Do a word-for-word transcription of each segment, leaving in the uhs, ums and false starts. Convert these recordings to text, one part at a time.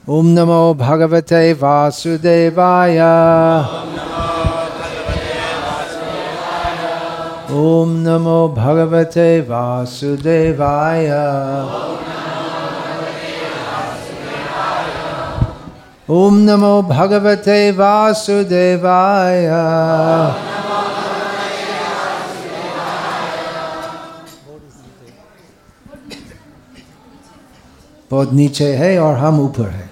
ओम नमो भगवते वासुदेवाय। ओम नमो भगवते वासुदेवाय। ओम नमो भगवते वासुदेवाय। बहुत नीचे है और हम ऊपर है,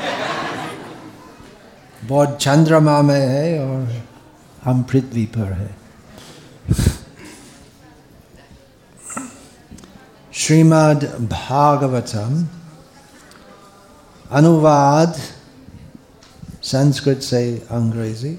बहुत चंद्रमा में है और हम पृथ्वी पर है। श्रीमद् भागवतम अनुवाद संस्कृत से अंग्रेजी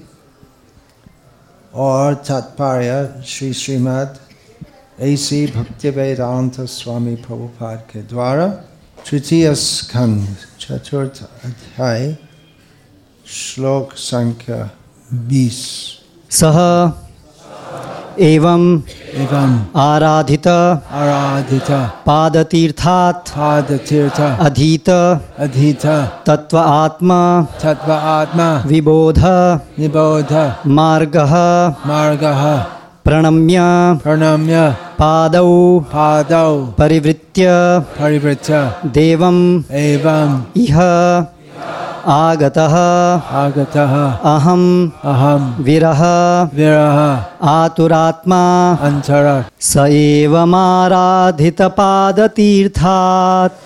और तात्पर्य श्री श्रीमद् ऐसी भक्तिवेदांत स्वामी प्रभुपाद के द्वारा, तृतीय स्कंद चतुर्थ अध्याय श्लोक संख्या बीस। सह एवं एवं आराधित आराधित पादतीर्थात् पादतीर्थ अधीत अधीत तत्व आत्मा तत्व आत्मा विबोध निबोध मार्गः मार्गः प्रणम्य प्रणम्य पादौ पादौ परिवृत्य परिवृत्य देवम् एवं इह आगतः आगतः अहम अहम विरह विरह आतुरात्मा अंतर स एवमाराधित पादतीर्थात्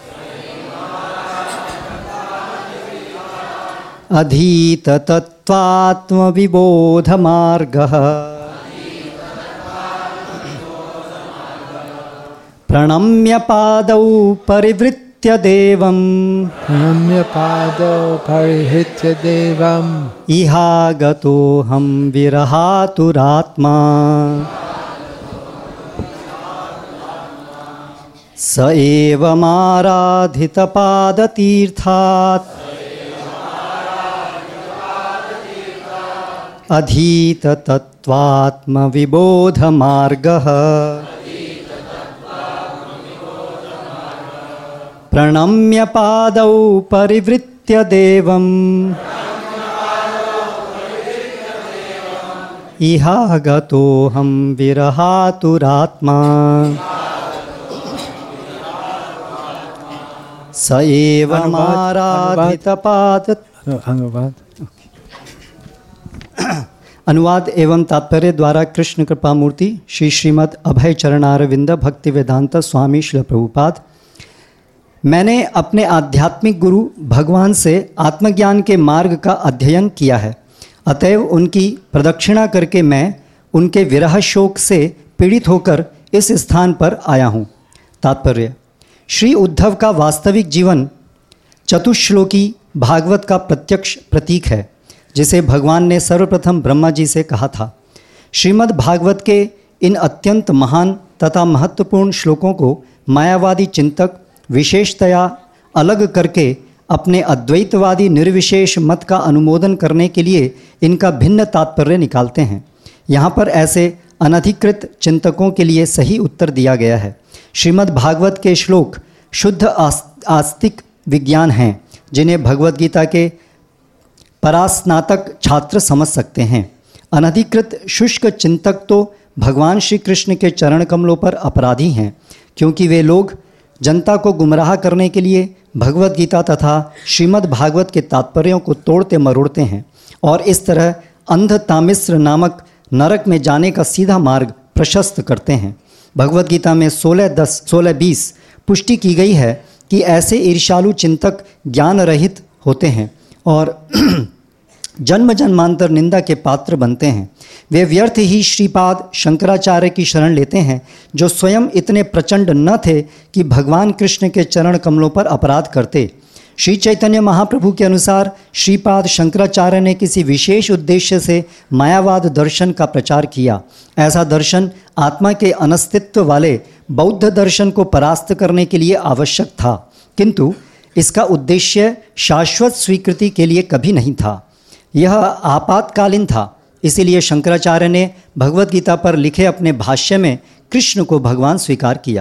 अधीत तत्त्वात्म विबोध मार्गः प्रणम्य पादौ परिवृत्य देवम् प्रणम्य पादौ परिहृत्य देवम् इहागतोऽहं विरहातुरात्मा स एवमाराधित पादतीर्थात् अधीत तत्त्वात्म विबोध मार्गः प्रणम्य पादौ परिवृत्य देवम् इहागतोऽहं विरहातुरात्मा स एवमाराधित पाद। अनुवाद अनुवाद एवं तात्पर्य द्वारा कृष्ण कृपा मूर्ति श्री श्रीमद् अभय चरणारविंद भक्ति वेदांत स्वामी श्रील प्रभुपाद। मैंने अपने आध्यात्मिक गुरु भगवान से आत्मज्ञान के मार्ग का अध्ययन किया है, अतएव उनकी प्रदक्षिणा करके मैं उनके विरह शोक से पीड़ित होकर इस स्थान पर आया हूँ। तात्पर्य: श्री उद्धव का वास्तविक जीवन चतुश्लोकी भागवत का प्रत्यक्ष प्रतीक है, जिसे भगवान ने सर्वप्रथम ब्रह्मा जी से कहा था। श्रीमद् भागवत के इन अत्यंत महान तथा महत्वपूर्ण श्लोकों को मायावादी चिंतक विशेषतया अलग करके अपने अद्वैतवादी निर्विशेष मत का अनुमोदन करने के लिए इनका भिन्न तात्पर्य निकालते हैं। यहाँ पर ऐसे अनधिकृत चिंतकों के लिए सही उत्तर दिया गया है। श्रीमद् भागवत के श्लोक शुद्ध आस्तिक विज्ञान हैं, जिन्हें भगवद गीता के परास्नातक छात्र समझ सकते हैं। अनधिकृत शुष्क चिंतक तो भगवान श्री कृष्ण के चरण कमलों पर अपराधी हैं, क्योंकि वे लोग जनता को गुमराह करने के लिए भगवद गीता तथा श्रीमद् भागवत के तात्पर्यों को तोड़ते मरोड़ते हैं और इस तरह अंध तामिस्र नामक नरक में जाने का सीधा मार्ग प्रशस्त करते हैं। भगवद गीता में सोलह दस सोलह बीस पुष्टि की गई है कि ऐसे ईर्ष्यालु चिंतक ज्ञान रहित होते हैं और जन्म जन्मांतर निंदा के पात्र बनते हैं। वे व्यर्थ ही श्रीपाद शंकराचार्य की शरण लेते हैं, जो स्वयं इतने प्रचंड न थे कि भगवान कृष्ण के चरण कमलों पर अपराध करते। श्री चैतन्य महाप्रभु के अनुसार श्रीपाद शंकराचार्य ने किसी विशेष उद्देश्य से मायावाद दर्शन का प्रचार किया। ऐसा दर्शन आत्मा के अनस्तित्व वाले बौद्ध दर्शन को परास्त करने के लिए आवश्यक था, किंतु इसका उद्देश्य शाश्वत स्वीकृति के लिए कभी नहीं था। यह आपातकालीन था। इसीलिए शंकराचार्य ने भगवद गीता पर लिखे अपने भाष्य में कृष्ण को भगवान स्वीकार किया।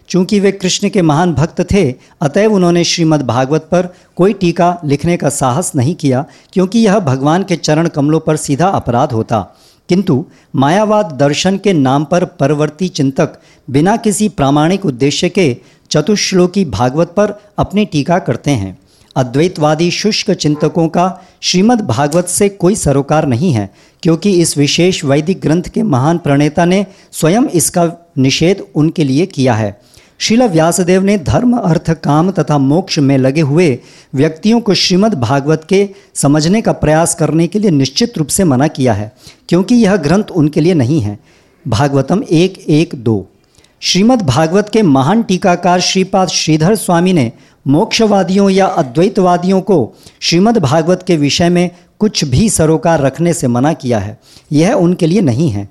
चूंकि वे कृष्ण के महान भक्त थे, अतएव उन्होंने श्रीमद् भागवत पर कोई टीका लिखने का साहस नहीं किया, क्योंकि यह भगवान के चरण कमलों पर सीधा अपराध होता। किंतु मायावाद दर्शन के नाम पर परवर्ती चिंतक बिना किसी प्रामाणिक उद्देश्य के चतुश्लोकी भागवत पर अपनी टीका करते हैं। अद्वैतवादी शुष्क चिंतकों का श्रीमद् भागवत से कोई सरोकार नहीं है, क्योंकि इस विशेष वैदिक ग्रंथ के महान प्रणेता ने स्वयं इसका निषेध उनके लिए किया है। श्रील व्यासदेव ने धर्म, अर्थ, काम तथा मोक्ष में लगे हुए व्यक्तियों को श्रीमद् भागवत के समझने का प्रयास करने के लिए निश्चित रूप से मना किया है, क्योंकि यह ग्रंथ उनके लिए नहीं है। भागवतम एक एक दो। श्रीमद् भागवत के महान टीकाकार श्रीपाद श्रीधर स्वामी ने मोक्षवादियों या अद्वैतवादियों को श्रीमद् भागवत के विषय में कुछ भी सरोकार रखने से मना किया है। यह उनके लिए नहीं है।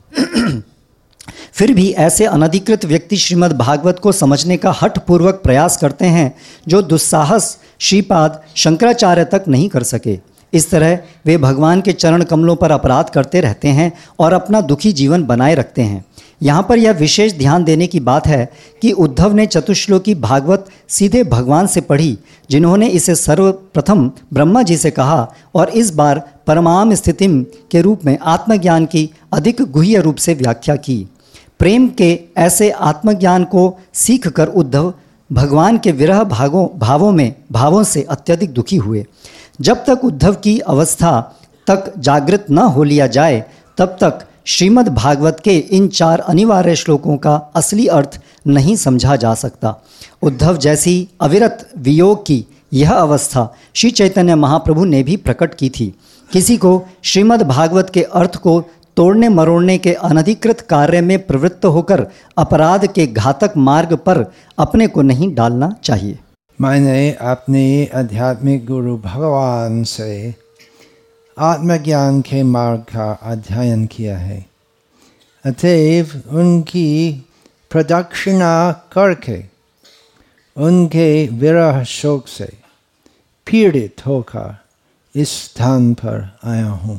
फिर भी ऐसे अनधिकृत व्यक्ति श्रीमद् भागवत को समझने का हठपूर्वक प्रयास करते हैं, जो दुस्साहस श्रीपाद शंकराचार्य तक नहीं कर सके। इस तरह वे भगवान के चरण कमलों पर अपराध करते रहते हैं और अपना दुखी जीवन बनाए रखते हैं। यहाँ पर यह विशेष ध्यान देने की बात है कि उद्धव ने चतुश्लोकी भागवत सीधे भगवान से पढ़ी, जिन्होंने इसे सर्वप्रथम ब्रह्मा जी से कहा, और इस बार परमाम स्थितिम के रूप में आत्मज्ञान की अधिक गुह्य रूप से व्याख्या की। प्रेम के ऐसे आत्मज्ञान को सीखकर उद्धव भगवान के विरह भागों भावों में भावों से अत्यधिक दुखी हुए। जब तक उद्धव की अवस्था तक जागृत न हो लिया जाए, तब तक श्रीमद् भागवत के इन चार अनिवार्य श्लोकों का असली अर्थ नहीं समझा जा सकता। उद्धव जैसी अविरत वियोग की यह अवस्था श्री चैतन्य महाप्रभु ने भी प्रकट की थी। किसी को श्रीमद् भागवत के अर्थ को तोड़ने मरोड़ने के अनधिकृत कार्य में प्रवृत्त होकर अपराध के घातक मार्ग पर अपने को नहीं डालना चाहिए। मैंने अपने आध्यात्मिक गुरु भगवान से आत्मज्ञान के मार्ग का अध्ययन किया है, अतएव उनकी प्रदक्षिणा करके उनके विरह शोक से पीड़ित होकर इस स्थान पर आया हूँ।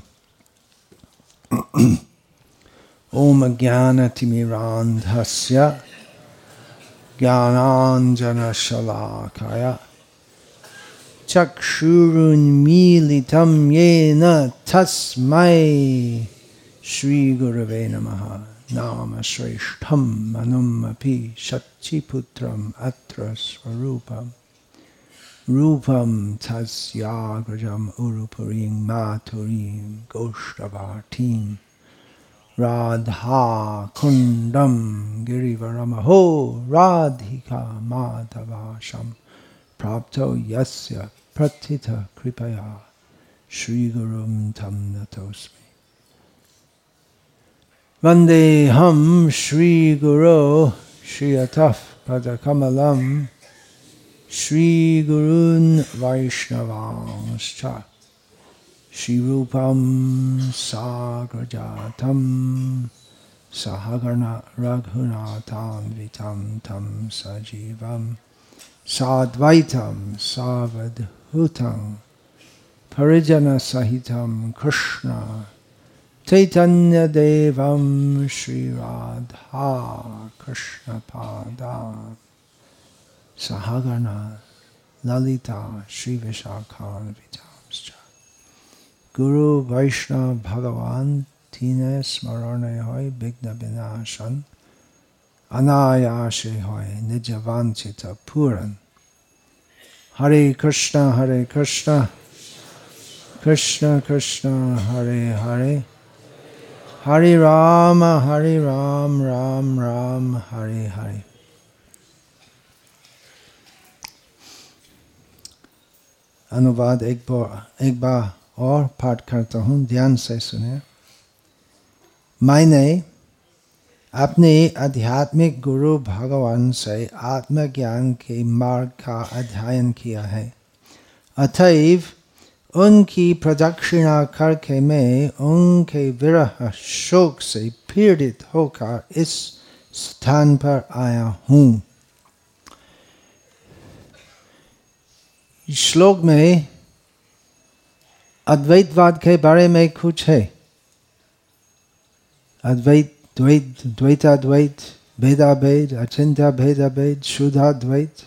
ओम ज्ञानतिमिरान्धस्य ज्ञानाञ्जनशलाकया चक्षुरुन्मीलितं येन तस्मै श्रीगुरवे नमः। नाम श्रेष्ठं मनुमपि शचीपुत्रम् अत्र स्वरूपम् रूपं तस्याग्रजम् उरुपुरीं मातुरीं गोष्ठवाटीं राधा कुंडम गिरिवरमहो राधिका माधवाशम प्राप्तो यस्य प्रथित कृपया श्रीगुरुं तं नतोस्मि। वन्देऽहं श्रीगुरो श्रियतः पदकमलं श्रीगुरून् वैष्णवांश्च श्रीरूपं साग्रजातं सहगण रघुनाथान्वितं तं सजीवं साद्वैतं सावधूतं परिजनसहितं कृष्ण चैतन्यदेवं श्रीराधा कृष्णपादान् सहगण ललिता श्रीविशाखान्वितांश्च। गुरु वैष्णव भगवान तीने स्मरणे होय विघ्न विनाशन अनायासे होय निज वांछित पूरन। हरे कृष्ण हरे कृष्ण कृष्ण कृष्ण हरे हरे हरे राम हरे राम राम राम हरे हरे। अनुवाद एक बार एक बार और पाठ करता हूँ, ध्यान से सुने। मैंने अपने आध्यात्मिक गुरु भगवान से आत्मज्ञान के मार्ग का अध्ययन किया है, अतएव उनकी प्रदक्षिणा करके मैं उनके विरह शोक से पीड़ित होकर इस स्थान पर आया हूँ। श्लोक में अद्वैतवाद के बारे में कुछ है। अद्वैत द्वैत द्वैताद्वैत भेदा भेद, अचिंत्य भेदा भेद, शुद्धा द्वैत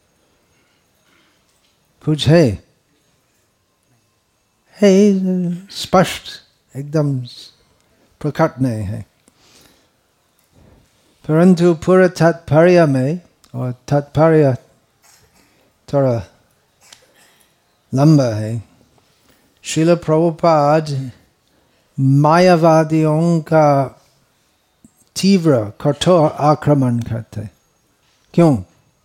कुछ है? है स्पष्ट, एकदम प्रकट नहीं है। परंतु पूरा तात्पर्य में, और तात्पर्य थोड़ा लंबा है, श्रील प्रभुपाद मायावादियों का तीव्र कठोर आक्रमण करते। क्यों?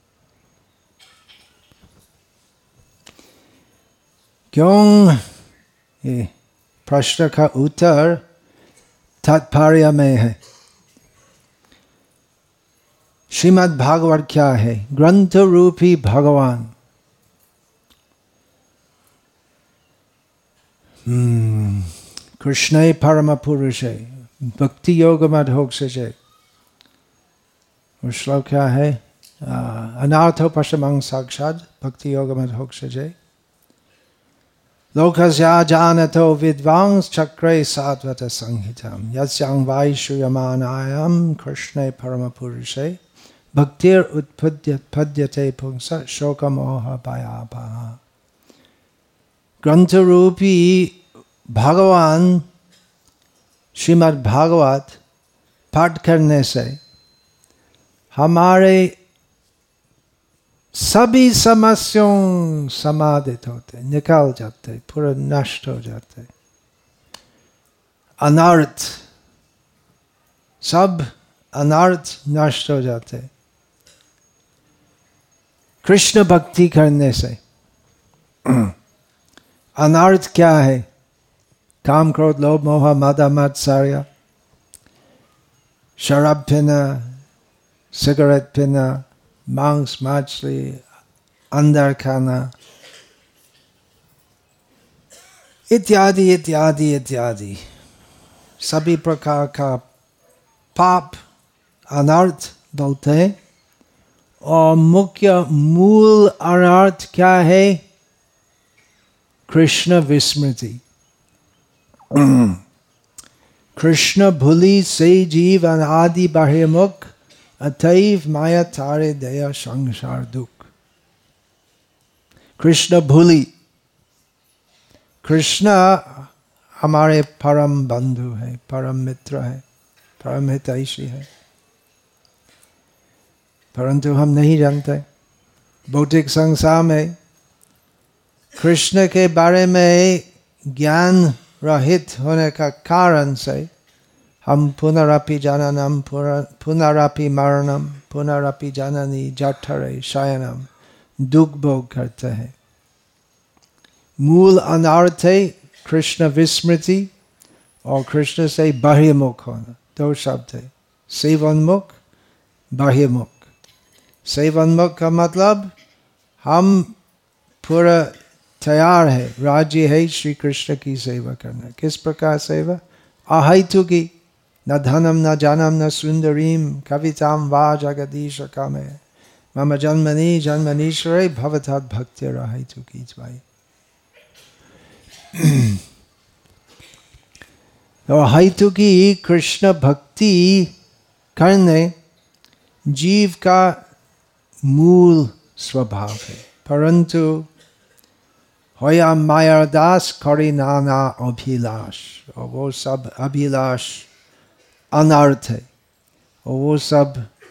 क्यों? ये प्रश्न का उत्तर तात्पर्य में है। श्रीमद् भागवत क्या है? ग्रंथ रूपी भगवान। हम्म कृष्ण परम पुरुष है, भक्ति योग मत हो सके। श्लोक क्या है? अनाथो पश्चिमं साक्षात् भक्ति योग मत हो सके। लोकस्या जानतो विद्वांस चक्रे सात्वत संहिताम यस्यां वाई श्रूयमानायां कृष्णे परम पुरुषे भक्तिर उत्पद्यते पुंस शोकमोह भयापहा। ग्रंथ रूपी भगवान श्रीमद् भागवत पाठ करने से हमारे सभी समस्याओं समाधित होते, निकल जाते, पूरा नष्ट हो जाते। अनर्थ, सब अनर्थ नष्ट हो जाते कृष्ण भक्ति करने से। अनर्थ क्या है? काम क्रोध लोभ मोह मद मत्सर्य, शराब पीना, सिगरेट पीना, मांस मछली अंदर खाना, इत्यादि इत्यादि इत्यादि सभी प्रकार का पाप अनर्थ बोलते हैं। और मुख्य मूल अनर्थ क्या है? कृष्ण विस्मृति। कृष्ण भूलि से जीव अनादि बहिर्मुख, अतएव माया तारे दया संसार दुख। कृष्ण भूलि, कृष्ण हमारे परम बंधु है, परम मित्र है, परम हितैषी है, परंतु हम नहीं जानते। भौतिक संसार में कृष्ण के बारे में ज्ञान रहित होने का कारण से हम पुनरपि जननम पुनरपि मरणम पुनरपि जननी जठरे शयनम दुख भोग करते हैं। मूल अनर्थ है कृष्ण विस्मृति और कृष्ण से बहिर्मुख होना। दो शब्द है, सेवोन्मुख, बहिर्मुख। सेवोन्मुख का मतलब हम पूरा तैयार है, राज्य है श्री कृष्ण की सेवा करना। किस प्रकार सेवा? अहेतु की, न धनम न जानम न सुंदरीम कविताम वा जगदीश कामे मम जन्मनि जन्मनीश्वरे भवतः भक्ति अहेतु की। तो अहेतु की कृष्ण भक्ति करने जीव का मूल स्वभाव है, परंतु होया माया दास करी नाना अभिलाष, और वो सब अभिलाष अनर्थ है। और वो सब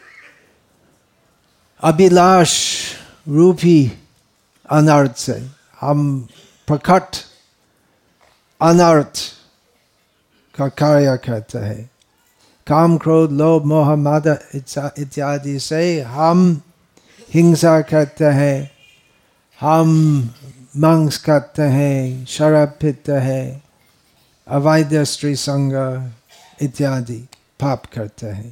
अभिलाष रूपी अनर्थ से हम प्रकट अनर्थ का कार्य करते हैं। काम क्रोध लोभ मोह मद इत्यादि से हम हिंसा करते हैं, हम मांस खाते हैं, शराब पीते हैं, अवैध स्त्री संग इत्यादि पाप करते हैं।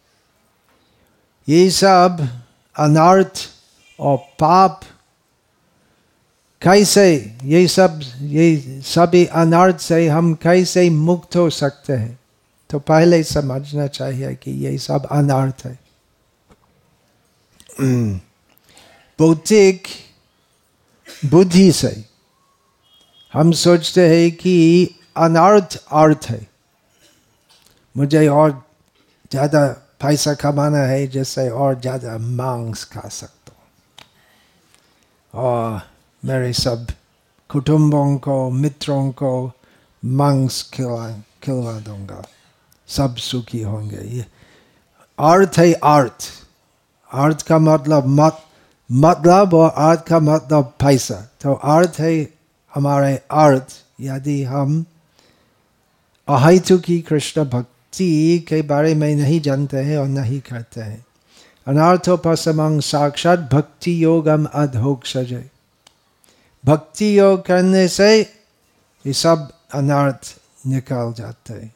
ये सब अनर्थ और पाप कैसे, ये सब ये सभी अनर्थ से हम कैसे मुक्त हो सकते हैं? तो पहले समझना चाहिए कि ये सब अनर्थ है। भौतिक बुद्धि से हम सोचते हैं कि अनर्थ अर्थ है, मुझे और ज्यादा पैसा कमाना है जिससे और ज़्यादा मांस खा सकता हूँ और मेरे सब कुटुंबों को मित्रों को मांस खिला खिलवा दूंगा, सब सुखी होंगे। ये अर्थ है। अर्थ अर्थ का मतलब मत मतलब और अर्थ का मतलब पैसा। तो अर्थ है हमारे अर्थ। यदि हम अहैतुकी कृष्ण भक्ति के बारे में नहीं जानते हैं और नहीं करते हैं, अनर्थोपशमं साक्षात भक्ति योगम अधोक्षजे। भक्ति योग करने से ये सब अनर्थ निकल जाते हैं।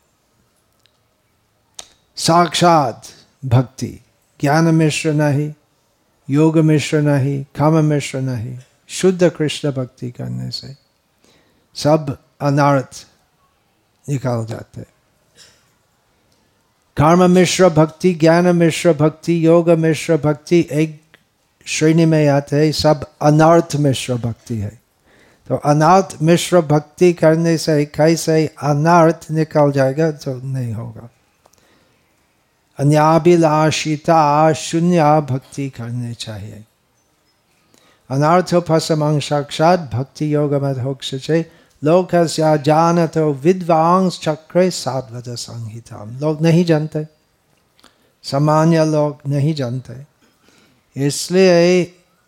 साक्षात भक्ति, ज्ञान मिश्र नहीं, योग मिश्र नहीं, काम मिश्र नहीं, शुद्ध कृष्ण भक्ति करने से सब अनर्थ निकल जाते। कर्म मिश्र भक्ति, ज्ञान मिश्र भक्ति, योग मिश्र भक्ति एक श्रेणी में आते हैं, सब अनर्थ मिश्र भक्ति है। तो अनर्थ मिश्र भक्ति करने से कैसे अनर्थ निकल जाएगा? तो नहीं होगा। अन्याभिलाषिता शून्य भक्ति करनी चाहिए। अनर्थोपशमं साक्षात भक्ति योगमधोक्षजे लोकस्य जानतो विद्वांस चक्रे साधवद संहिताम। लोग नहीं जानते, सामान्य लोग नहीं जानते, इसलिए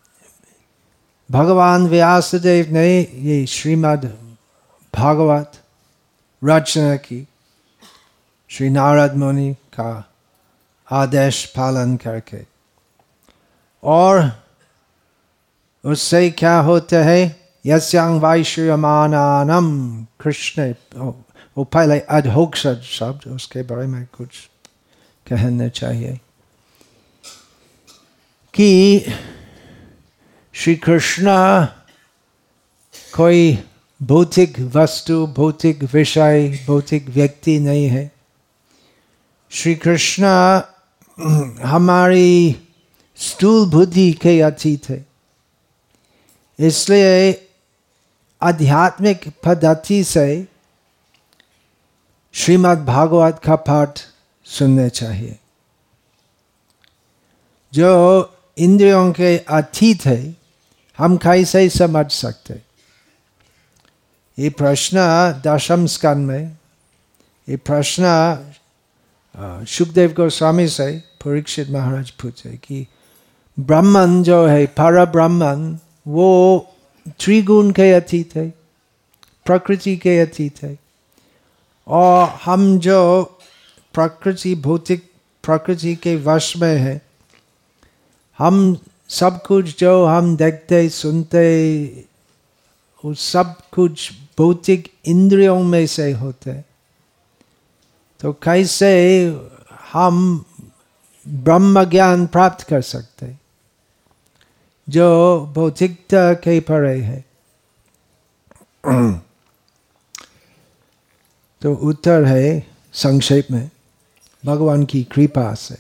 भगवान व्यासदेव ने ये श्रीमद् भागवत रचना की। श्री नारद मुनि का आदेश पालन करके, और उससे क्या होता है? यस्यांग वैश्यमानानम कृष्ण, वो पहले अधोक्षज शब्द, उसके बारे में कुछ कहना चाहिए कि श्री कृष्ण कोई भौतिक वस्तु, भौतिक विषय, भौतिक व्यक्ति नहीं है। श्री कृष्ण हमारी स्थूल बुद्धि के अतीत है। इसलिए आध्यात्मिक पद्धति से श्रीमद् भागवत का पाठ सुनने चाहिए। जो इंद्रियों के अतीत है, हम कैसे समझ सकते? ये प्रश्न दशम स्कंद में, ये प्रश्न सुखदेव गोस्वामी से परीक्षित महाराज पूछे कि ब्रह्मन जो है, पर ब्रह्मन, वो त्रिगुण के अतीत है, प्रकृति के अतीत है, और हम जो प्रकृति, भौतिक प्रकृति के वश में है, हम सब कुछ जो हम देखते सुनते, वो सब कुछ भौतिक इंद्रियों में से होते। तो कैसे हम ब्रह्म ज्ञान प्राप्त कर सकते जो भौतिकता के परे है? तो उत्तर है संक्षेप में, भगवान की कृपा से।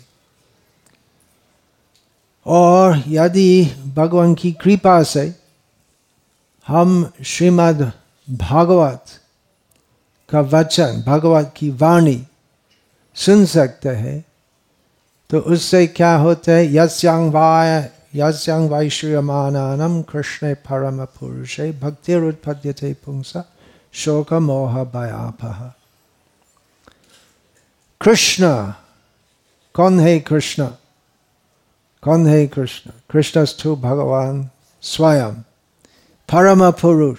और यदि भगवान की कृपा से हम श्रीमद् भागवत का वचन, भगवत की वाणी सुन सकते हैं, तो उससे क्या होता है? यस्यांग वाय यस्यांग वैश्यमानानम कृष्णे परम पुरुषे भक्तिरुत्पद्यते पुंसा शोक मोह भयापः। कृष्ण कौन है? कृष्ण कौन है? कृष्ण कृष्णस्तु भगवान स्वयं परम पुरुष।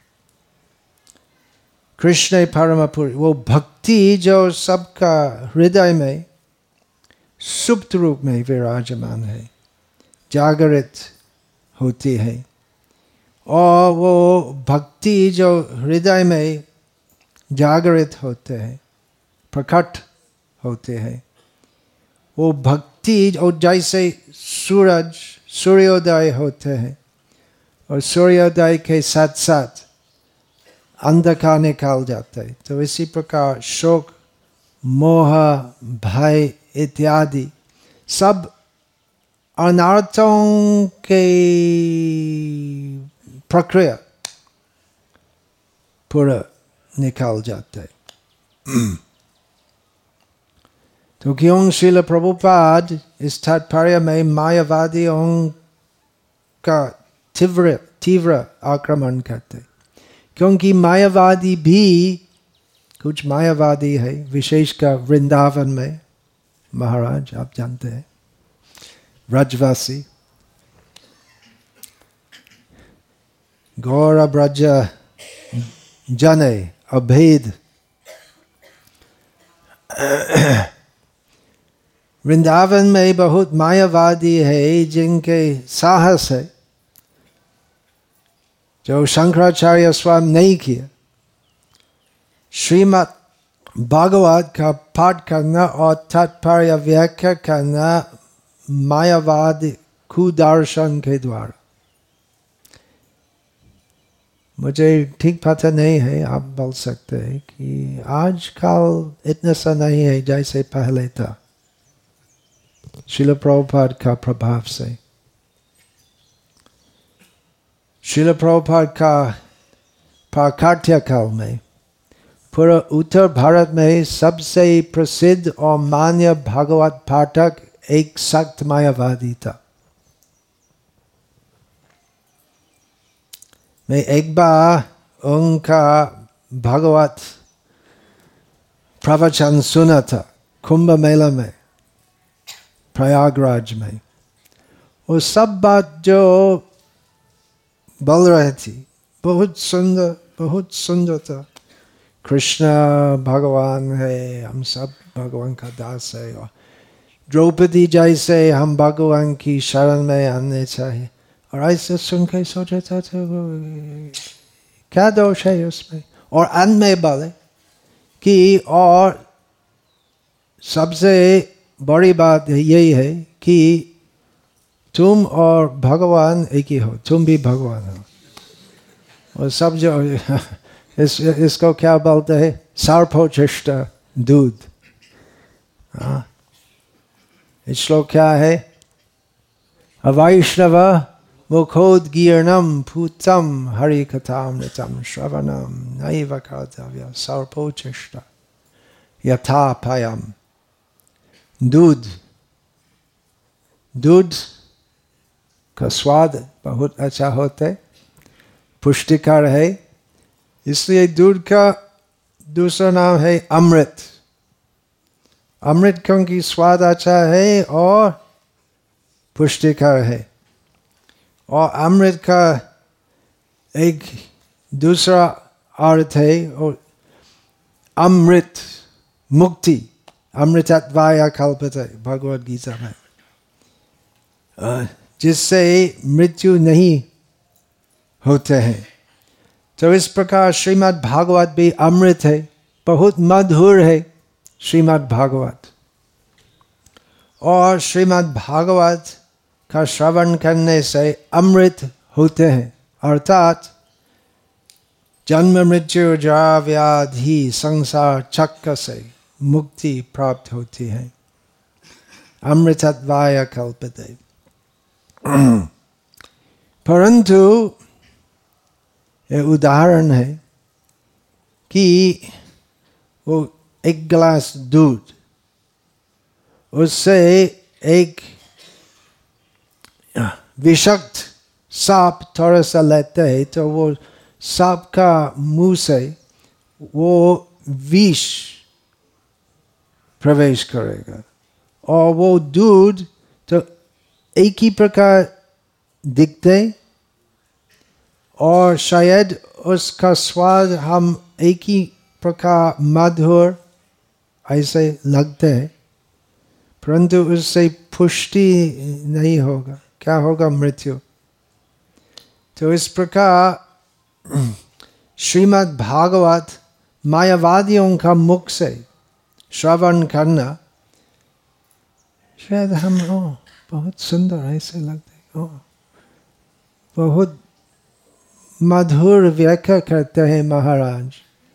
कृष्ण परम पुरुष, वो भक्ति जो सबका हृदय में सुप्त रूप में विराजमान है, जागृत होती है। और वो भक्ति जो हृदय में जागृत होते हैं, प्रकट होते हैं, वो भक्ति और जैसे सूरज सूर्योदय होते हैं, और सूर्योदय के साथ साथ अंधकार निकाल जाता है, तो इसी प्रकार शोक, मोह, भय इत्यादि सब अनर्थों के प्रक्रिया पूरा निकाल जाता है। तो क्यों श्रील प्रभुपाद इस तात्पर्य में मायावादियों का तीव्र तीव्र आक्रमण करते? क्योंकि मायावादी भी कुछ मायावादी है, विशेषकर वृंदावन में महाराज आप जानते हैं, ब्रजवासी गौर ब्रज जने अभेद वृंदावन में बहुत मायावादी है जिनके साहस है जो शंकराचार्य स्वयं नहीं किया। श्रीमद् भागवत का पाठ करना और तात्पर्य व्याख्या करना मायावादी कुदर्शन के द्वारा। मुझे ठीक पता नहीं है, आप बोल सकते हैं कि आजकल इतना सा नहीं है जैसे पहले था, श्रील प्रभुपाद का प्रभाव से। श्रील प्रभुपाद का प्राकट्य काल में पूरा उत्तर भारत में सबसे प्रसिद्ध और मान्य भागवत पाठक एक सख्त मायावादी था। मैं एक बार उनका भागवत प्रवचन सुना था कुंभ मेला में प्रयागराज में। वो सब बात जो बोल रहे थी बहुत सुंदर बहुत सुंदर था। कृष्ण भगवान है, हम सब भगवान का दास है, और द्रौपदी जैसे हम भगवान की शरण में आने चाहिए। और ऐसे सुन के सोचा था तो क्या दोष है उसमें। और अंत में बोले कि और सबसे बड़ी बात यही है कि तुम और भगवान एक ही हो, तुम भी भगवान हो। और सब जो इस, इसको क्या बोलते हैं, सर्वोत्कृष्ट दूध। हाँ, श्लोक क्या है, अवैष्णव मुखोद्गीर्णम पूतम हरि कथामृतम श्रवणम नैव कर्तव्य सर्वोत्कृष्ट यथा पयम। दूध दूध का स्वाद बहुत अच्छा होता है, पुष्टिकर है, इसलिए दूध का दूसरा नाम है अमृत। अमृत क्योंकि स्वाद अच्छा है और पुष्टिकर है। और अमृत का एक दूसरा अर्थ है और अमृत मुक्ति, अमृतत्वाय कल्पते भगवद गीता में, जिससे मृत्यु नहीं होते हैं। तो इस प्रकार श्रीमद् भागवत भी अमृत है, बहुत मधुर है श्रीमद् भागवत। और श्रीमद् भागवत का श्रवण करने से अमृत होते हैं, अर्थात जन्म मृत्यु जरा व्याधि संसार चक्र से मुक्ति प्राप्त होती है। अमृतत्वाय कल्पते। परंतु ये उदाहरण है कि वो एक गिलास दूध, उससे एक विषाक्त सांप थोड़ा सा लेते हैं तो वो सांप का मुंह से वो विष प्रवेश करेगा, और वो दूध तो एक ही प्रकार दिखते और शायद उसका स्वाद हम एक ही प्रकार मधुर ऐसे लगते हैं, परंतु उससे पुष्टि नहीं होगा, क्या होगा, मृत्यु। तो इस प्रकार श्रीमद् भागवत मायावादियों का मुख से श्रवण करना, शायद हम ओ बहुत सुंदर ऐसे लगते, ओ बहुत मधुर व्याख्या करते हैं महाराज,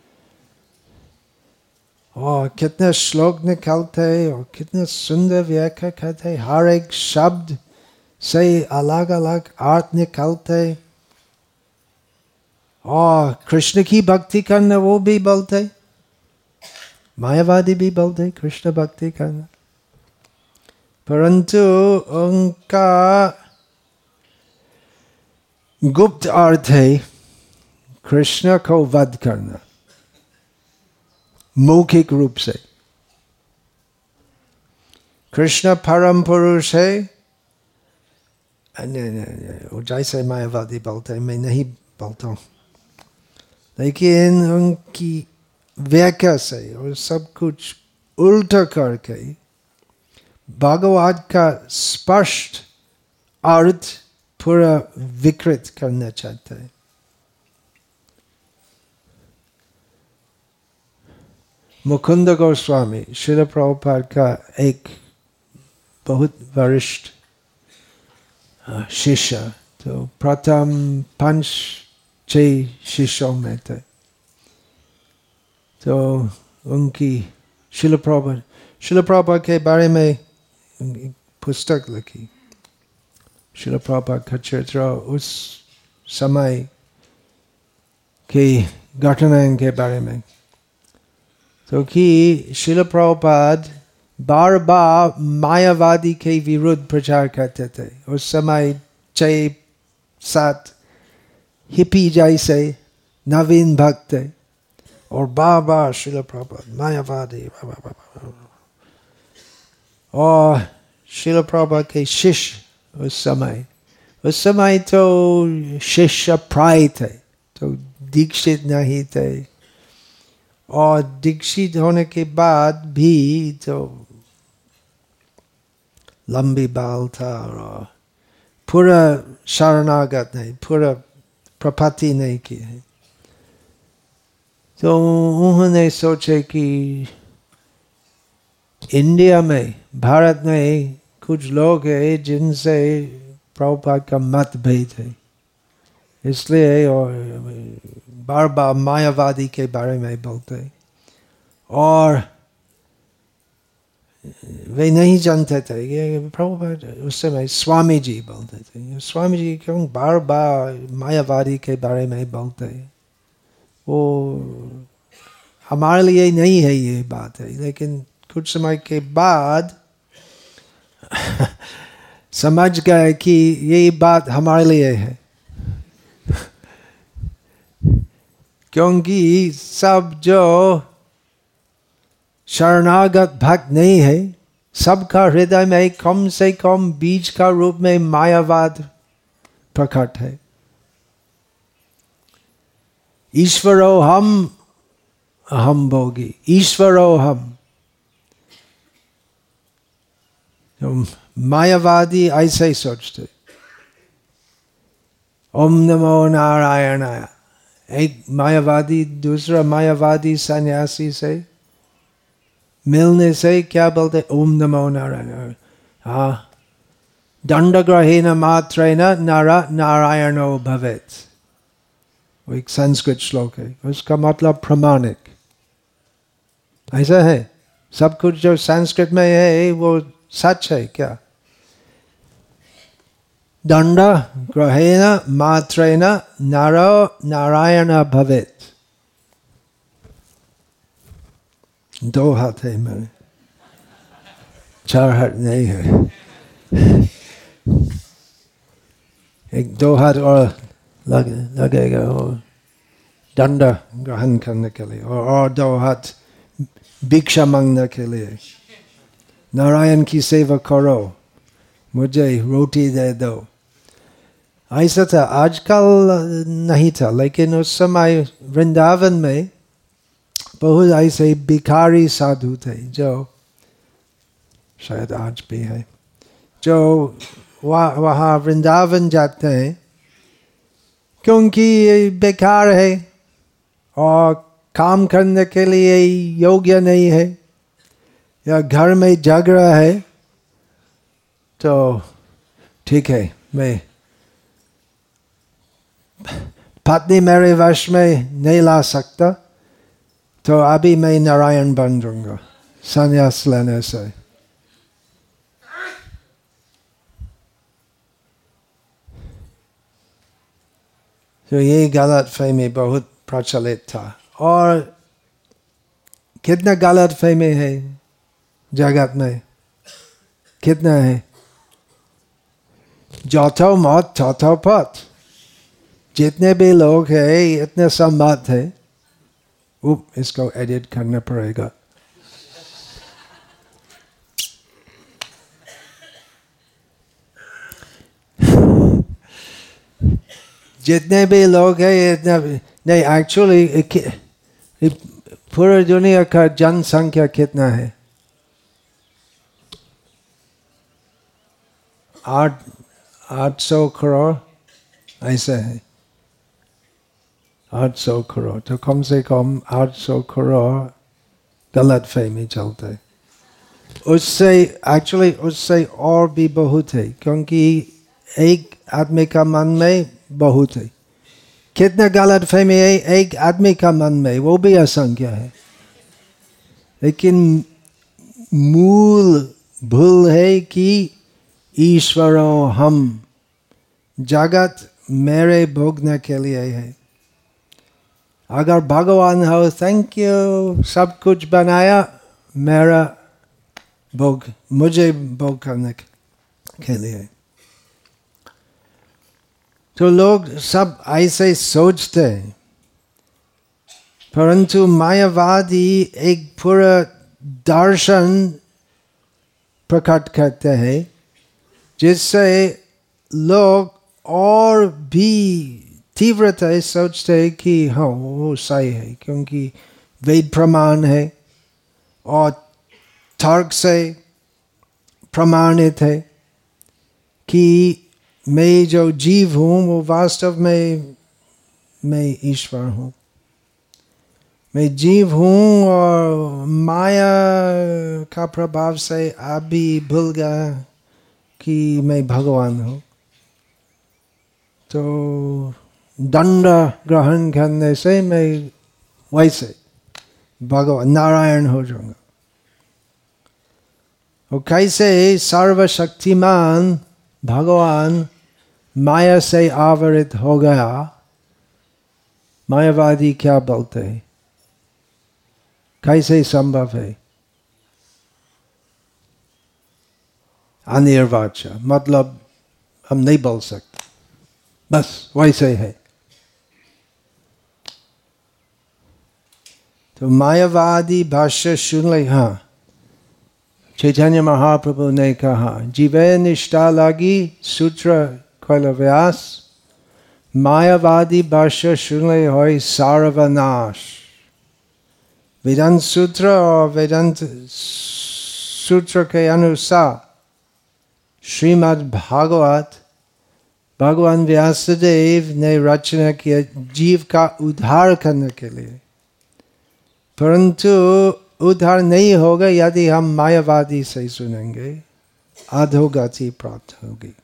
और कितने श्लोक निकलते हैं और कितने सुंदर व्याख्या करते हैं, हर एक शब्द से अलग अलग अर्थ निकलते, और कृष्ण की भक्ति करना वो भी बोलते, मायावादी भी बोलते कृष्ण भक्ति करना। परंतु उनका गुप्त अर्थ है कृष्ण को वध करना मौखिक रूप से। कृष्ण परम पुरुष है, नहीं नहीं वो जैसे मायावादी बोलते हैं, मैं नहीं बोलता हूँ, लेकिन उनकी व्याख्या से और सब कुछ उल्टा करके भागवत का स्पष्ट अर्थ पूरा विकृत करना चाहते हैं। मुकुंद गोस्वामी श्रील प्रभुपाद का एक बहुत वरिष्ठ शिष्य, तो प्रथम पांच छह शिष्यों में थे। तो उनकी श्रील प्रभुपाद श्रील प्रभुपाद के बारे में एक पुस्तक लिखी, श्रील प्रभुपाद का चरित्र, उस समय के घटनाओं के बारे में। तो कि श्रील प्रभुपाद बार बार मायावादी के विरुद्ध प्रचार करते थे। उस समय छह सात हिप्पी जैसे नवीन भक्त थे और बार बार श्रील प्रभुपाद मायावादी, और श्रील प्रभुपाद के शिष्य उस समय उस समय तो शिष्य प्राय थे, तो दीक्षित नहीं थे, और दीक्षित होने के बाद भी तो लंबी बाल था और पूरा शरणागत नहीं, पूरा प्रपत्ति नहीं की है। तो उन्होंने सोचे कि इंडिया में, भारत में कुछ लोग हैं जिनसे प्रभुपाद का मतभेद है, इसलिए और बार बार मायावादी के बारे में बोलते, और वे नहीं जानते थे ये प्रभुपाद उस समय स्वामी जी बोलते थे। स्वामी जी क्यों बार बार मायावादी के बारे में बोलते, वो हमारे लिए नहीं है ये बात है। लेकिन कुछ समय के बाद समझ गए कि ये बात हमारे लिए है, क्योंकि सब जो शरणागत भक्त नहीं है, सबका हृदय में कम से कम बीज का रूप में मायावाद प्रकट है। ईश्वरो हम अहम भोगी, ईश्वरो हम। तो मायावादी ऐसे सोचते, ओम नमो नारायणाय। एक मायावादी दूसरा मायावादी सन्यासी से मिलने से क्या बोलते, ओम नमो नारायण। हाँ, दंडग्रहेण मात्रेण नर नारायणो भवेत्, वो एक संस्कृत श्लोक है, उसका मतलब प्रमाणिक। ऐसा है, सब कुछ जो संस्कृत में है वो सच है क्या? दंड ग्रहेण मात्रेण नरो नारायण भवेत्। दो हाथ है मेरे, चार हाथ नहीं है। एक दो हाथ और लगे, लगेगा और दंड ग्रहण करने के लिए, और, और दो हाथ भिक्षा मांगने के लिए। नारायण की सेवा करो, मुझे रोटी दे दो। ऐसा था, आजकल नहीं था, लेकिन उस समय वृंदावन में बहुत ऐसे भिखारी साधु थे, जो शायद आज भी है, जो वहाँ वहाँ वृंदावन जाते हैं क्योंकि ये बेकार है और काम करने के लिए योग्य नहीं है, या घर में झगड़ा है, तो ठीक है, मैं पत्नी मेरे वश में नहीं ला सकता, तो अभी मैं नारायण बन जाऊंगा संन्यास लेने से। तो ये गलत फहमी बहुत प्रचलित था, और कितना गलत फहमी है जगत में। कितना है? चौथा मत चौथा पथ, जितने भी लोग हैं इतने सम्मत है। उप इसको एडिट करना पड़ेगा। जितने भी लोग हैं इतना नहीं, एक्चुअली पूरी दुनिया का जनसंख्या कितना है? आठ आठ सौ करोड़ ऐसा है, आठ सौ करोड़। तो कम से कम आठ सौ करोड़ गलत फहमी चलते है। उससे एक्चुअली उससे और भी बहुत है, क्योंकि एक आदमी का मन में बहुत है। कितना गलत फहमी है एक आदमी का मन में, वो भी असंख्य है। लेकिन मूल भूल है कि ईश्वरो हम, जगत मेरे भोगने के लिए है। अगर भगवान हो, थैंक यू, सब कुछ बनाया मेरा भोग, मुझे भोग करने के लिए। तो लोग सब ऐसे सोचते हैं, परंतु मायावादी एक पूरा दर्शन प्रकट करते हैं जिससे लोग और भी तीव्रता से सोचते हैं कि हाँ वो सही है, क्योंकि वेद प्रमाण है और तर्क से प्रमाणित है कि मैं जो जीव हूँ वो वास्तव में मैं ईश्वर हूँ। मैं जीव हूँ और माया का प्रभाव से आप भी भूल गया कि मैं भगवान हूँ। तो दंड ग्रहण करने से मैं वैसे भगवान नारायण हो जाऊंगा। और कैसे सर्वशक्तिमान भगवान माया से आवृत हो गया, मायावादी क्या बोलते हैं? कैसे संभव है? अनिर्वाच्य, मतलब हम नहीं बोल सकते, बस वैसे है। तो मायावादी भाष्य सुन ले। हाँ, चैतन्य महाप्रभु ने कहा, जीवे निष्ठा लगी सूत्र कैल व्यास, मायावादी भाष्य सुन ले होय सर्वनाश। वेदांत सूत्र और वेदांत सूत्र के अनुसार श्रीमद् भागवत भगवान व्यासदेव ने रचना किया जीव का उद्धार करने के लिए, परंतु उद्धार नहीं होगा यदि हम मायावादी से सुनेंगे, अधोगति प्राप्त होगी।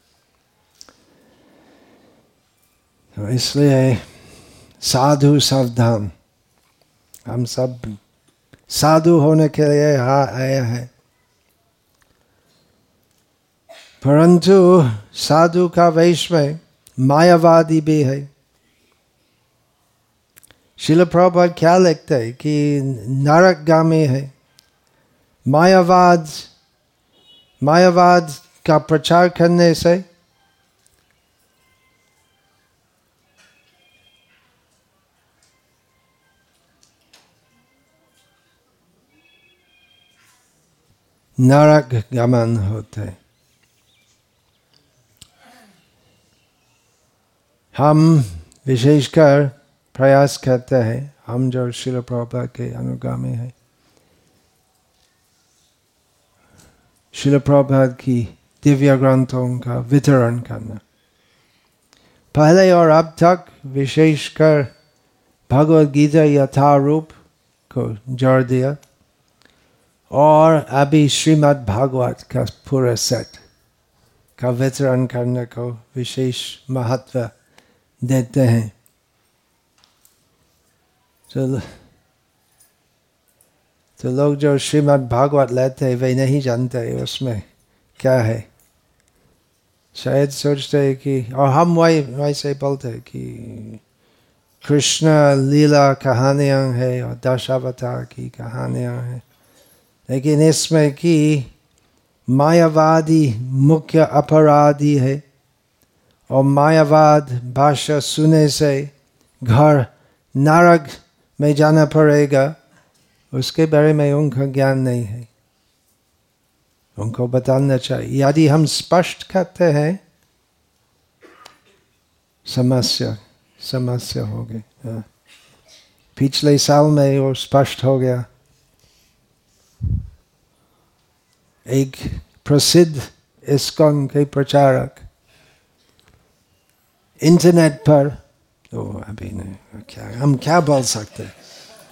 तो इसलिए साधु सावधान, हम सब साधु होने के लिए यहाँ आए हैं, परंतु साधु का वेश में मायावादी भी है। श्रील प्रभुपाद क्या लिखते हैं कि नरकगामी है। मायावाद मायावाद का प्रचार करने से नरक गमन होते। हम विशेषकर प्रयास करते हैं, हम जो श्रील प्रभुपाद के अनुगामी हैं, श्रील प्रभुपाद की दिव्य ग्रंथों का वितरण करना। पहले और अब तक विशेषकर भगवद गीता यथारूप को जोड़ दिया, और अभी श्रीमद् भागवत का पूरा सेट का वितरण करने को विशेष महत्व देते हैं। तो, तो लोग जो श्रीमद् भागवत लेते हैं वे नहीं जानते उसमें क्या है। शायद सोचते हैं कि, और हम वही वैसे बोलते हैं कि कृष्ण लीला कहानियाँ हैं और दशावतार की कहानियाँ हैं, लेकिन इसमें कि मायावादी मुख्य अपराधी है और मायावाद भाषा सुनने से घर नरक में जाना पड़ेगा, उसके बारे में उनका ज्ञान नहीं है। उनको बताना चाहिए। यदि हम स्पष्ट करते हैं समस्या समस्या हो गई। पिछले साल में वो स्पष्ट हो गया। एक प्रसिद्ध इस्कॉन के प्रचारक इंटरनेट पर, ओ अभी नहीं, क्या हम क्या बोल सकते हैं,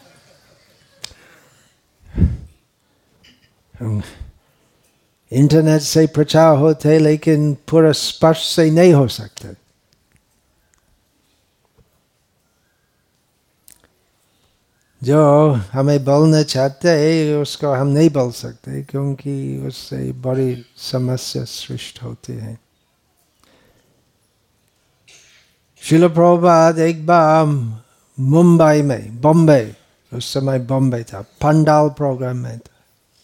इंटरनेट से प्रचार होते लेकिन पूरा स्पष्ट से नहीं हो सकते। जो हमें बोलना चाहते हैं उसको हम नहीं बोल सकते क्योंकि उससे बड़ी समस्या सृष्टि होती है। श्रील प्रभुपाद एक बार मुंबई में, बॉम्बे, उस समय बॉम्बे था, पंडाल प्रोग्राम में था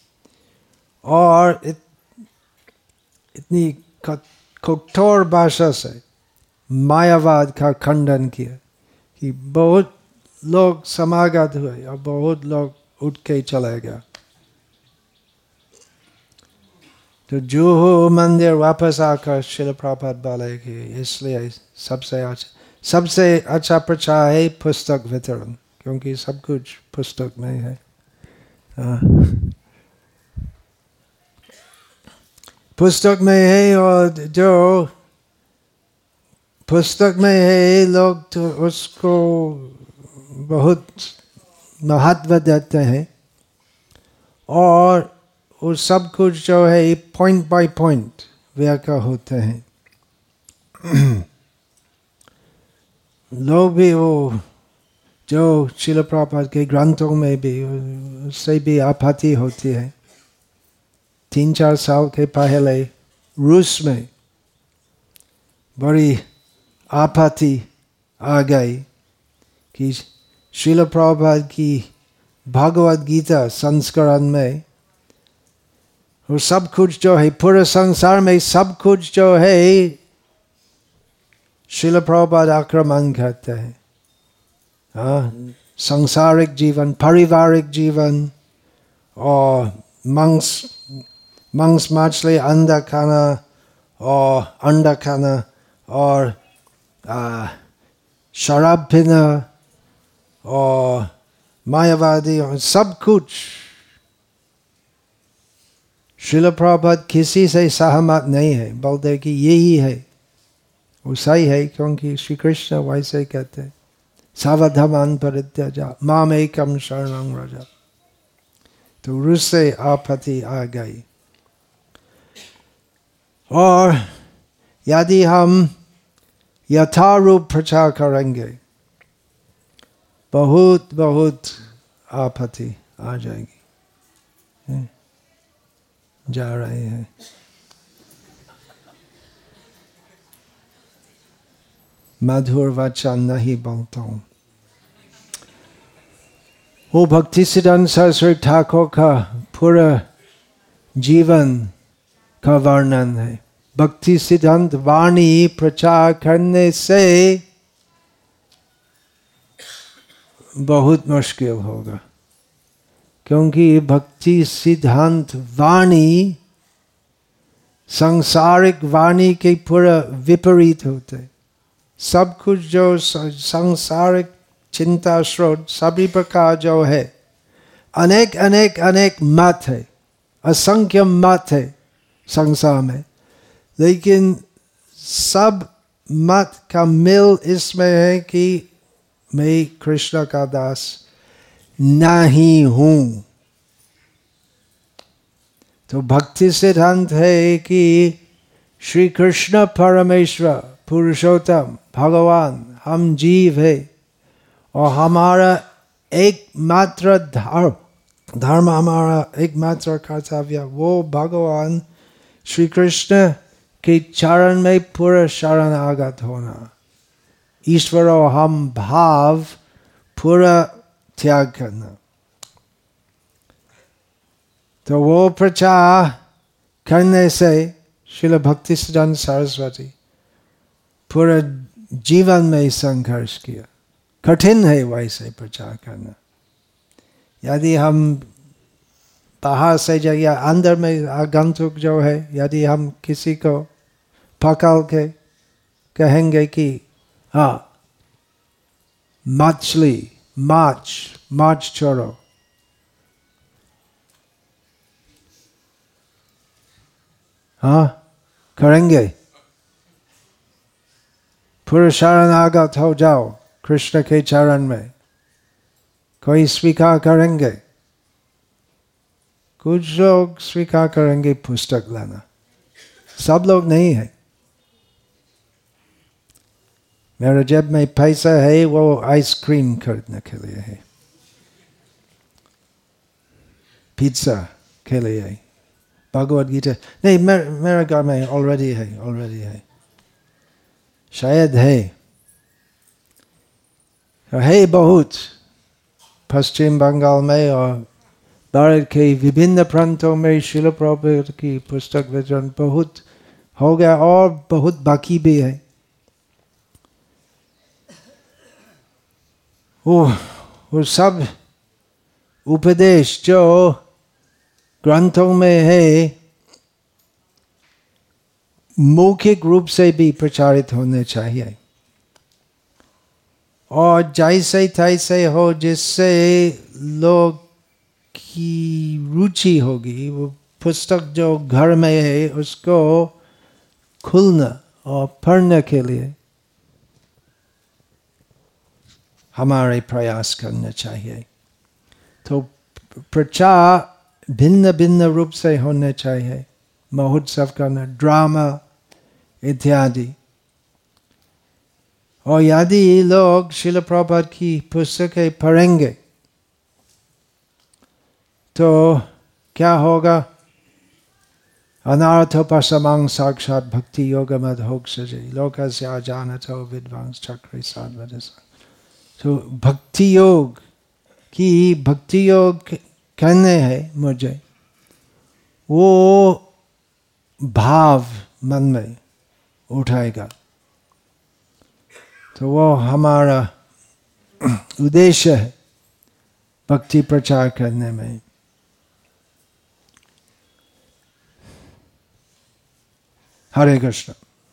और इत, इतनी कठोर भाषा से मायावाद का खंडन किया कि बहुत लोग समागत हुए और बहुत लोग उठ के चले गए। तो जुहू मंदिर वापस आकर श्रील प्रभुपाद बोले कि इसलिए सबसे अच्छा सबसे अच्छा प्रचार है पुस्तक वितरण, क्योंकि सब कुछ पुस्तक में है। आ, पुस्तक में है और जो पुस्तक में है लोग तो उसको बहुत महत्व देते हैं और वो सब कुछ जो है पॉइंट बाय पॉइंट व्याख्या होते हैं। लोग भी वो जो श्रील प्रभुपाद के ग्रंथों में भी उससे भी आपत्ति होती है। तीन चार साल के पहले रूस में बड़ी आपत्ति आ गई कि श्रील प्रभुपाद की भगवद गीता संस्करण में और सब कुछ जो है पूरे संसार में सब कुछ जो है श्रील प्रभुपाद आक्रमण करते हैं। हाँ, सांसारिक जीवन, पारिवारिक जीवन और मांस मांस मछली, अंडा खाना और अंडा खाना और आ, शराब पीना और मायावादी और सब कुछ। श्रील प्रभुपाद किसी से सहमत नहीं है, बोलते कि यही है, वो सही है क्योंकि श्री कृष्ण वैसे कहते हैं सर्वधर्मान् परित्यज्य माम एकम शरणं व्रज। तो रूस से आपत्ति आ गई। और यदि हम यथारूप प्रचार करेंगे बहुत बहुत आपत्ति आ जाएगी। जा रहे हैं मधुर वचन नहीं बोलता हूँ। वो भक्तिसिद्धांत सरस्वती ठाकुर का पूरा जीवन का वर्णन है। भक्ति सिद्धांत वाणी प्रचार करने से बहुत मुश्किल होगा क्योंकि भक्ति सिद्धांत वाणी सांसारिक वाणी के पूरा विपरीत होते। सब कुछ जो सांसारिक चिंता स्रोत सभी प्रकार जो है, अनेक अनेक अनेक मत है, असंख्य मत है संसार में, लेकिन सब मत का मिल इसमें है कि मैं कृष्ण का दास नहीं हूं। तो भक्ति सिद्धांत है कि श्री कृष्ण परमेश्वर पुरुषोत्तम भगवान हम जीव है और हमारा एकमात्र धर्म धर्म हमारा एकमात्र कर्तव्य वो भगवान श्री कृष्ण के चरण में पूरा शरणागत होना, ईश्वर और हम भाव पूरा त्याग करना। तो वो प्रचार करने से श्रील भक्तिसिद्धांत सरस्वती पूरा जीवन में संघर्ष किया। कठिन है वैसे प्रचार करना। यदि हम बाहर से जो या अंदर में आगंतुक जो है, यदि हम किसी को पकड़ के कहेंगे कि हाँ मछली माछ माछ छोड़ो, हाँ करेंगे? पूरा शरणागत हो जाओ कृष्ण के चरण में, कोई स्वीकार करेंगे? कुछ लोग स्वीकार करेंगे पुस्तक लाना, सब लोग नहीं है। मेरे जेब में पैसा है वो आइसक्रीम खरीदने के लिए है, पिज्जा के लिए है, भगवद गीता नहीं, मेरे मेरे घर में ऑलरेडी है ऑलरेडी है शायद है है बहुत। पश्चिम बंगाल में और भारत के विभिन्न प्रांतों में श्रील प्रभुपाद की पुस्तक वितरण बहुत हो गया और बहुत बाकी भी है। वो वो सब उपदेश जो ग्रंथों में है मौखिक रूप से भी प्रचारित होने चाहिए, और जैसे तैसे हो जिससे लोग की रुचि होगी। वो पुस्तक जो घर में है उसको खुलना और पढ़ने के लिए हमारे प्रयास करना चाहिए। तो प्रचार भिन्न भिन्न रूप से होने चाहिए, महोत्सव करना, ड्रामा इत्यादि। और यदि लोग श्रील प्रभुपाद की पुस्तकें पढ़ेंगे तो क्या होगा? अनार्थोपशमं साक्षात भक्ति योगमद होक्षजे लोकस्य अजानतो विद्वांस चक्रे साधवदस। तो भक्ति योग की भक्ति योग करने हैं मुझे, वो भाव मन में उठाएगा, तो वो हमारा उद्देश्य है भक्ति प्रचार करने में। हरे कृष्ण।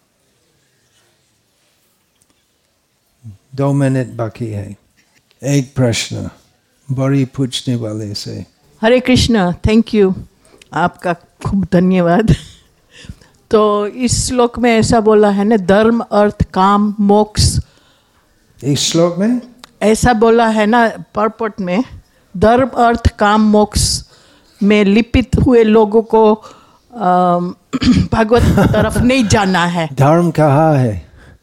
दो मिनट बाकी है। एक प्रश्न बड़ी पूछने वाले से। हरे कृष्ण, थैंक यू, आपका खूब धन्यवाद। तो इस श्लोक में ऐसा बोला है ना, धर्म अर्थ काम मोक्ष। इस श्लोक में ऐसा बोला है ना परपट में, धर्म अर्थ काम मोक्ष में लिपित हुए लोगों को भगवत तरफ नहीं जाना है। धर्म कहाँ है?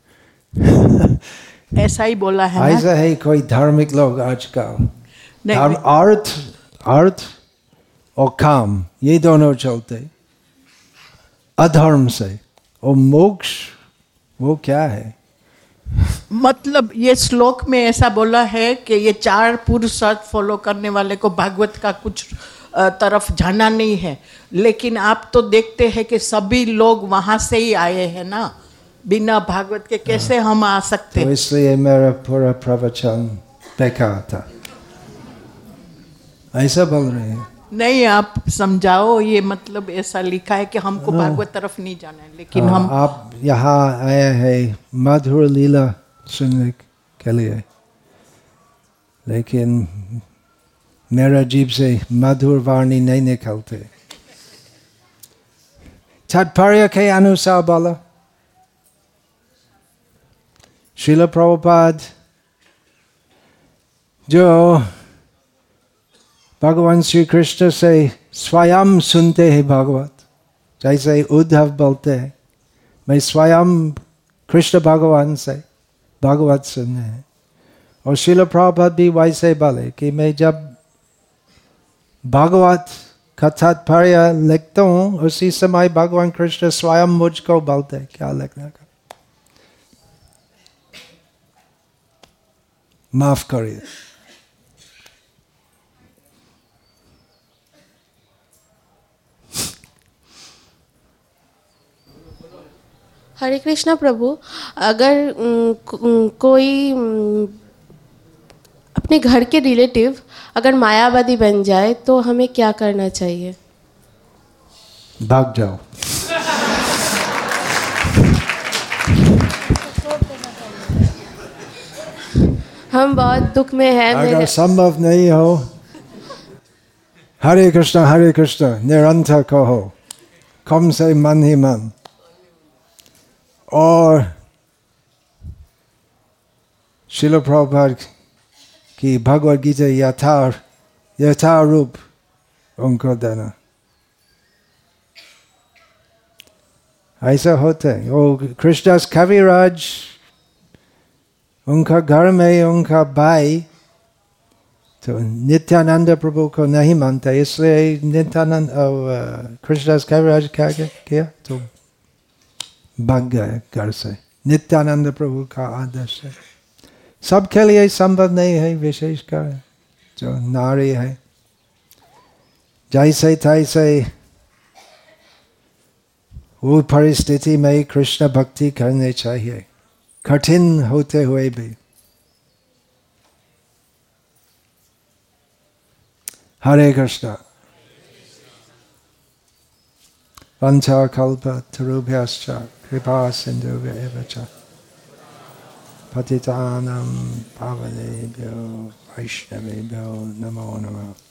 ऐसा ही बोला है ना? ऐसा है कोई धार्मिक लोग आजकल धर्म अर्थ अर्थ और काम ये दोनों चलते, अधर्म से। और मोक्ष वो क्या है? मतलब ये श्लोक में ऐसा बोला है कि ये चार पुरुषार्थ फॉलो करने वाले को भागवत का कुछ तरफ जाना नहीं है। लेकिन आप तो देखते हैं कि सभी लोग वहां से ही आए हैं ना, बिना भागवत के कैसे हम आ सकते? तो इसलिए मेरा पूरा प्रवचन बेकार था, ऐसा बोल रहे हैं? नहीं, आप समझाओ। ये मतलब ऐसा लिखा है कि हमको भागवत तरफ नहीं जाना है, लेकिन आ, हम आप यहाँ आए हैं मधुर लीला सुनने के लिए, लेकिन मेरा जीभ से मधुर वाणी नहीं निकलते। तात्पर्य के अनुसार बोला, श्रील प्रभुपाद जो भगवान श्री कृष्ण से स्वयं सुनते हैं भागवत, जैसे उद्धव बोलते हैं मैं स्वयं कृष्ण भगवान से भागवत सुनने हैं। और श्रील प्रभुपाद भी वैसे बोले कि मैं जब भागवत का तात्पर्य लिखता हूँ उसी समय भगवान कृष्ण स्वयं मुझको बोलते हैं क्या लिखने का। माफ करिए। हरे कृष्णा प्रभु, अगर उम, को- कोई उम, अपने घर के रिलेटिव अगर मायावादी बन जाए तो हमें क्या करना चाहिए? भाग जाओ। हम बहुत दुख में हैं। अगर मेरे संभव नहीं हो, हरे कृष्णा हरे कृष्णा निरंतर कहो, कम से मन ही मन, और श्रील प्रभुपाद की भगवद गीता यथा यथा रूप उनको देना। ऐसा होता है। वो कृष्णदास कविराज, उनका घर में उनका भाई तो नित्यानंद प्रभु को नहीं मानता, इसलिए नित्यानंद और कृष्णदास कविराज क्या किया, तो भाग गए घर से नित्यानंद प्रभु का आदेश है। सबके लिए संभव नहीं है, विशेषकर जो नारी है। जैसे तैसे वो परिस्थिति में कृष्ण भक्ति करनी चाहिए, कठिन होते हुए भी। हरे कृष्णा। वंचा कल्प तरुभ्यश्च कृपा सिन्धुभ्येव च पतितानां पावनेभ्यो वैष्णवेभ्यो नमो नमः।